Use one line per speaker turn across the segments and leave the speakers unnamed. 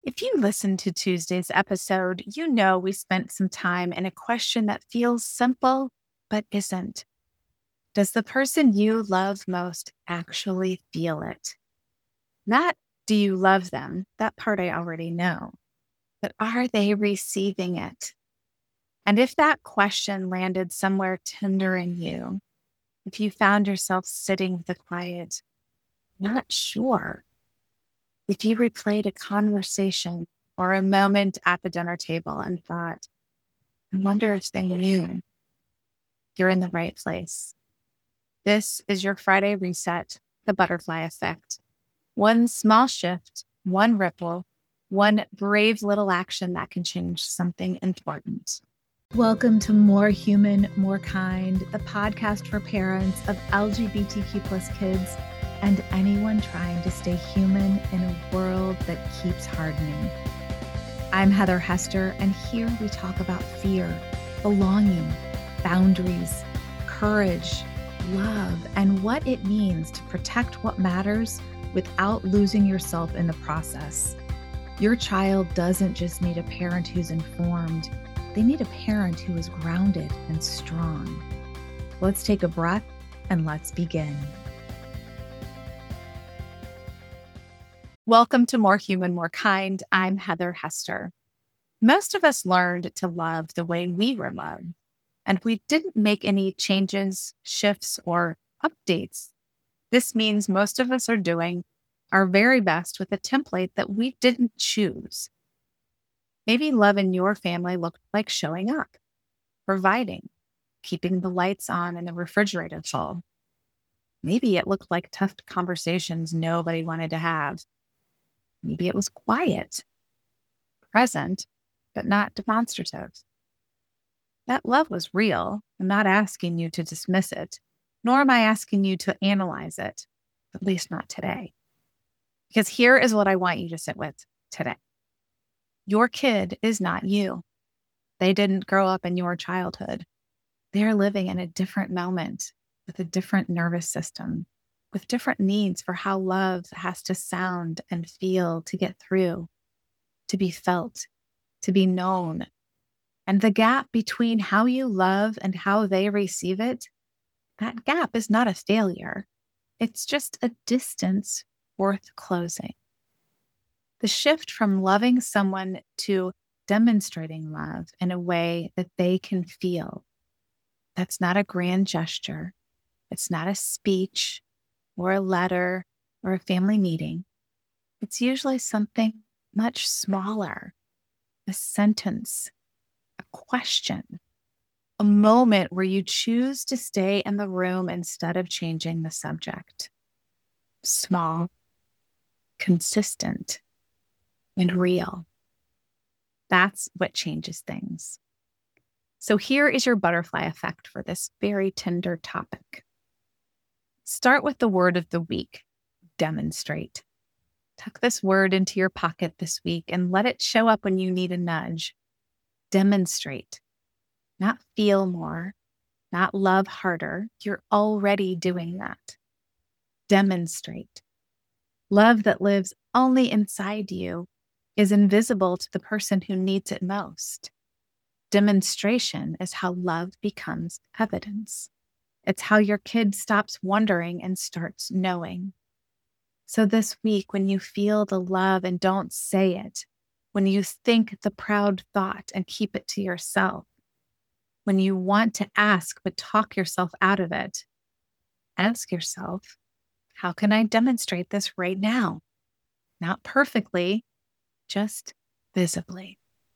If you listened to Tuesday's episode, you know we spent some time in a question that feels simple but isn't. Does the person you love most actually feel it? Not do you love them? That part I already know. But are they receiving it? And if that question landed somewhere tender in you, if you found yourself sitting with a quiet, not sure, if you replayed a conversation or a moment at the dinner table and thought, I wonder if they knew, you're in the right place. This is your Friday reset, the butterfly effect. One small shift, one ripple, one brave little action that can change something important. Welcome to More Human, More Kind, the podcast for parents of LGBTQ plus kids and anyone trying to stay human in a world that keeps hardening. I'm Heather Hester, and here we talk about fear, belonging, boundaries, courage, love, and what it means to protect what matters without losing yourself in the process. Your child doesn't just need a parent who's informed, they need a parent who is grounded and strong. Let's take a breath and let's begin. Welcome to More Human, More Kind. I'm Heather Hester. Most of us learned to love the way we were loved, and we didn't make any changes, shifts, or updates. This means most of us are doing our very best with a template that we didn't choose. Maybe love in your family looked like showing up, providing, keeping the lights on and the refrigerator full. Maybe it looked like tough conversations nobody wanted to have. Maybe it was quiet, present, but not demonstrative. That love was real. I'm not asking you to dismiss it, nor am I asking you to analyze it, at least not today. Because here is what I want you to sit with today. Your kid is not you. They didn't grow up in your childhood. They're living in a different moment with a different nervous system, with different needs for how love has to sound and feel to get through, to be felt, to be known. And the gap between how you love and how they receive it, that gap is not a failure. It's just a distance worth closing. The shift from loving someone to demonstrating love in a way that they can feel. That's not a grand gesture. It's not a speech or a letter or a family meeting. It's usually something much smaller, a sentence, a question, a moment where you choose to stay in the room instead of changing the subject. Small, consistent, and real. That's what changes things. So here is your butterfly effect for this very tender topic. Start with the word of the week, demonstrate. Tuck this word into your pocket this week and let it show up when you need a nudge. Demonstrate. Not feel more, not love harder. You're already doing that. Demonstrate. Love that lives only inside you is invisible to the person who needs it most. Demonstration is how love becomes evidence. It's how your kid stops wondering and starts knowing. So this week, when you feel the love and don't say it, when you think the proud thought and keep it to yourself, when you want to ask but talk yourself out of it, ask yourself, how can I demonstrate this right now? Not perfectly, just visibly.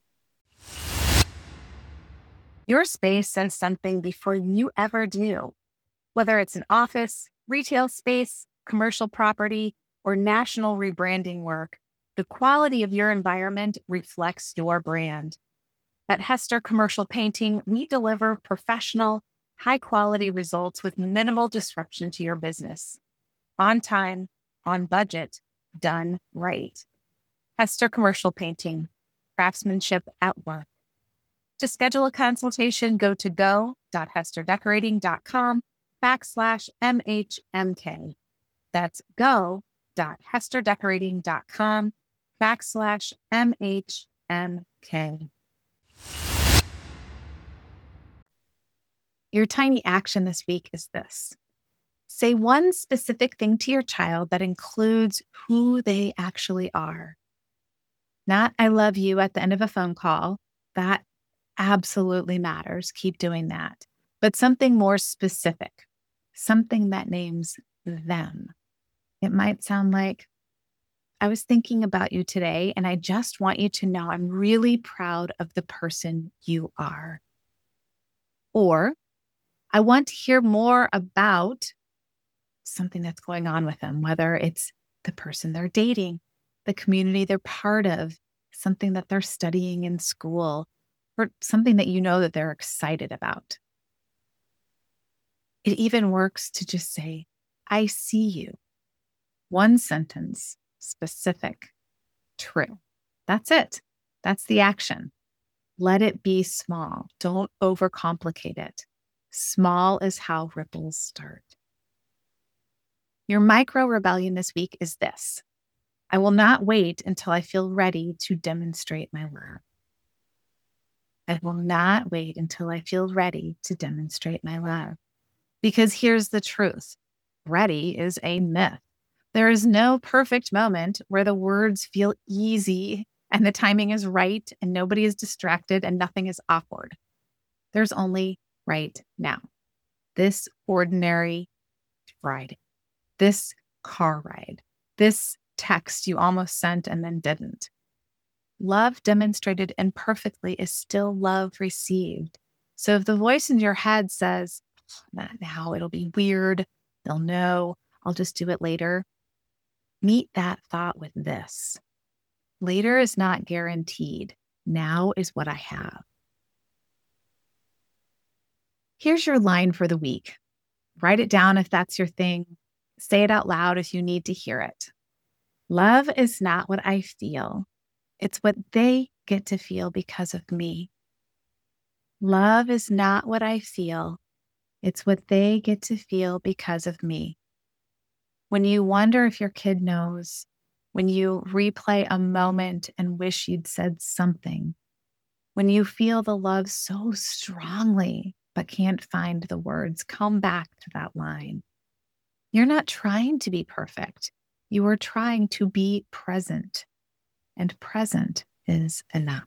Your space says something before you ever do. Whether it's an office, retail space, commercial property, or national rebranding work, the quality of your environment reflects your brand. At Hester Commercial Painting, we deliver professional, high-quality results with minimal disruption to your business. On time, on budget, done right. Hester Commercial Painting, craftsmanship at work. To schedule a consultation, go to go.hesterdecorating.com/MHMK. That's go.hesterdecorating.com/MHMK. /MHMK. Your tiny action this week is this. Say one specific thing to your child that includes who they actually are. Not "I love you" at the end of a phone call. That absolutely matters. Keep doing that. But something more specific, something that names them. It might sound like, "I was thinking about you today, and I just want you to know I'm really proud of the person you are." Or, "I want to hear more about something that's going on with them," whether it's the person they're dating, the community they're part of, something that they're studying in school, or something that you know that they're excited about. It even works to just say, "I see you." One sentence, specific, true. That's it. That's the action. Let it be small. Don't overcomplicate it. Small is how ripples start. Your micro rebellion this week is this. I will not wait until I feel ready to demonstrate my love. I will not wait until I feel ready to demonstrate my love. Because here's the truth. Ready is a myth. There is no perfect moment where the words feel easy and the timing is right and nobody is distracted and nothing is awkward. There's only right now. This ordinary Friday, this car ride, this text you almost sent and then didn't. Love demonstrated imperfectly is still love received. So if the voice in your head says, "Not now, it'll be weird, they'll know, I'll just do it later," meet that thought with this. Later is not guaranteed. Now is what I have. Here's your line for the week. Write it down if that's your thing. Say it out loud if you need to hear it. Love is not what I feel. It's what they get to feel because of me. Love is not what I feel. It's what they get to feel because of me. When you wonder if your kid knows, when you replay a moment and wish you'd said something, when you feel the love so strongly but can't find the words, come back to that line. You're not trying to be perfect. You are trying to be present, and present is enough.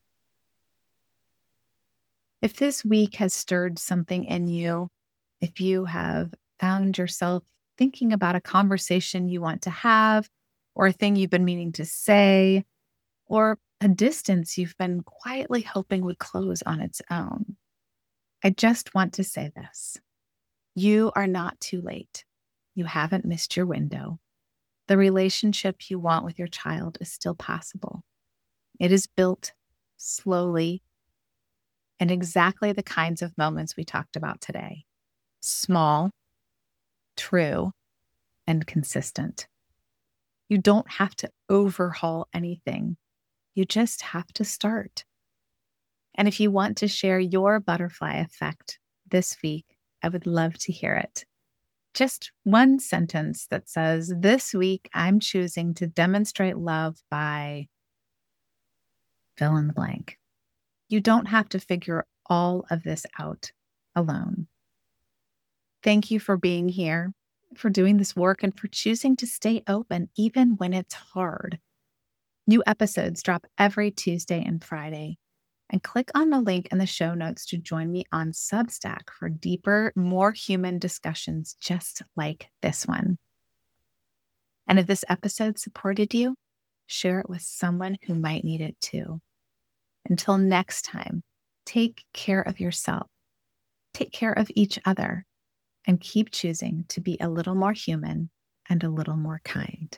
If this week has stirred something in you, if you have found yourself thinking about a conversation you want to have, or a thing you've been meaning to say, or a distance you've been quietly hoping would close on its own, I just want to say this. You are not too late. You haven't missed your window. The relationship you want with your child is still possible. It is built slowly and exactly the kinds of moments we talked about today. Small, true, and consistent. You don't have to overhaul anything. You just have to start. And if you want to share your butterfly effect this week, I would love to hear it. Just one sentence that says, "This week I'm choosing to demonstrate love by" fill in the blank. You don't have to figure all of this out alone. Thank you for being here, for doing this work, and for choosing to stay open even when it's hard. New episodes drop every Tuesday and Friday. And click on the link in the show notes to join me on Substack for deeper, more human discussions just like this one. And if this episode supported you, share it with someone who might need it too. Until next time, take care of yourself, take care of each other, and keep choosing to be a little more human and a little more kind.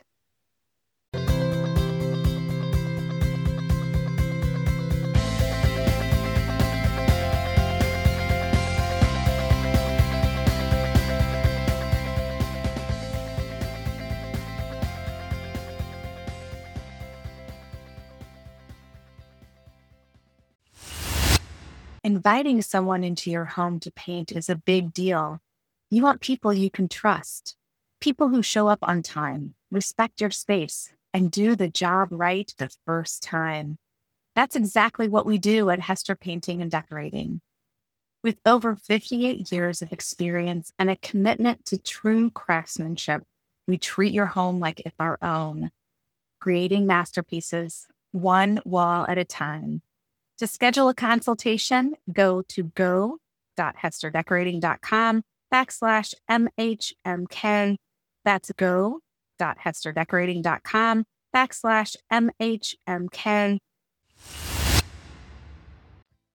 Inviting someone into your home to paint is a big deal. You want people you can trust, people who show up on time, respect your space, and do the job right the first time. That's exactly what we do at Hester Painting and Decorating. With over 58 years of experience and a commitment to true craftsmanship, we treat your home like it's our own, creating masterpieces one wall at a time. To schedule a consultation, go to go.hesterdecorating.com/MHMK. That's go.hesterdecorating.com/MHMK.